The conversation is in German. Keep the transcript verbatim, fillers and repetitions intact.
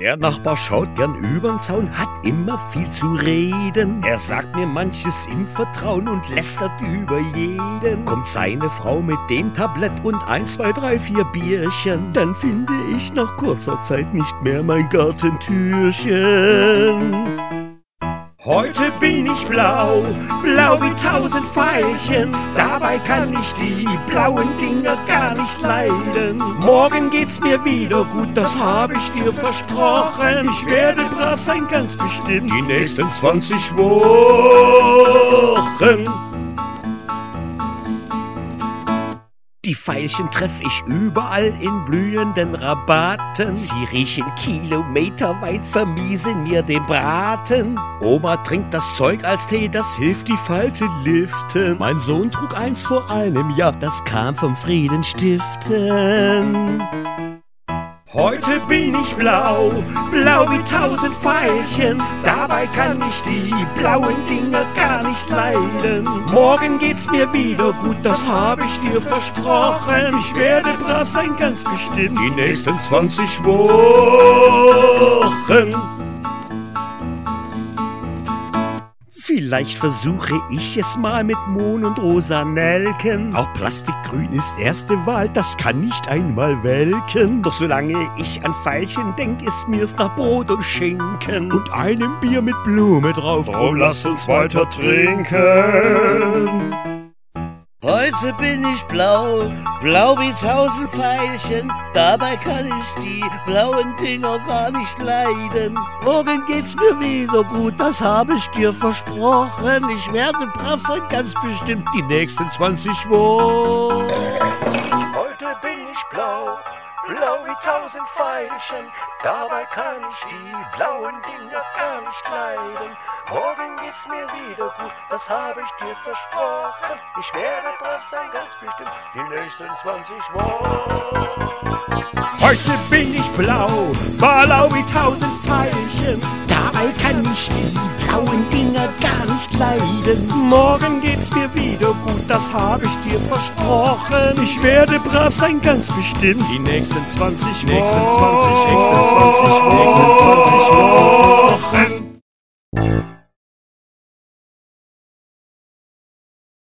Der Nachbar schaut gern übern Zaun, hat immer viel zu reden. Er sagt mir manches im Vertrauen und lästert über jeden. Kommt seine Frau mit dem Tablett und eins, zwei, drei, vier Bierchen, dann finde ich nach kurzer Zeit nicht mehr mein Gartentürchen. Heute bin ich blau, blau wie tausend Veilchen. Dabei kann ich die blauen Dinger gar nicht leiden. Morgen geht's mir wieder gut, das hab ich dir versprochen. Ich werde brav sein, ganz bestimmt, die nächsten zwanzig Wochen. Die Veilchen treff ich überall in blühenden Rabatten. Sie riechen kilometerweit, vermiesen mir den Braten. Oma trinkt das Zeug als Tee, das hilft die Falte liften. Mein Sohn trug eins vor einem Jahr, das kam vom Frieden stiften. Heute bin ich blau, blau wie tausend Veilchen. Dabei kann ich die blauen Dinger gar nicht leiden. Morgen geht's mir wieder gut, das hab ich dir versprochen. Ich werde brav sein, ganz bestimmt, die nächsten zwanzig Wochen. Vielleicht versuche ich es mal mit Mohn und rosa Nelken. Auch Plastikgrün ist erste Wahl, das kann nicht einmal welken. Doch solange ich an Veilchen denk, ist mir's nach Brot und Schinken. Und einem Bier mit Blume drauf, drum lass uns weiter trinken. Heute bin ich blau, blau wie tausend Veilchen. Dabei kann ich die blauen Dinger gar nicht leiden. Morgen geht's mir wieder gut, das habe ich dir versprochen. Ich werde brav sein, ganz bestimmt, die nächsten zwanzig Wochen. Heute bin ich blau, blau wie tausend Veilchen. Dabei kann ich die blauen Dinger gar nicht leiden. Morgen geht's mir wieder gut, das habe ich dir versprochen. Ich werde brav sein, ganz bestimmt, die nächsten zwanzig Wochen. Heute bin ich blau, blau wie tausend Veilchen. Dabei kann ich die blauen Dinger gar nicht leiden. Morgen geht's mir wieder gut, das habe ich dir versprochen. Ich werde brav sein, ganz bestimmt, die nächsten zwanzig Wochen. Nächsten zwanzig, nächsten zwanzig, nächsten zwanzig Wochen.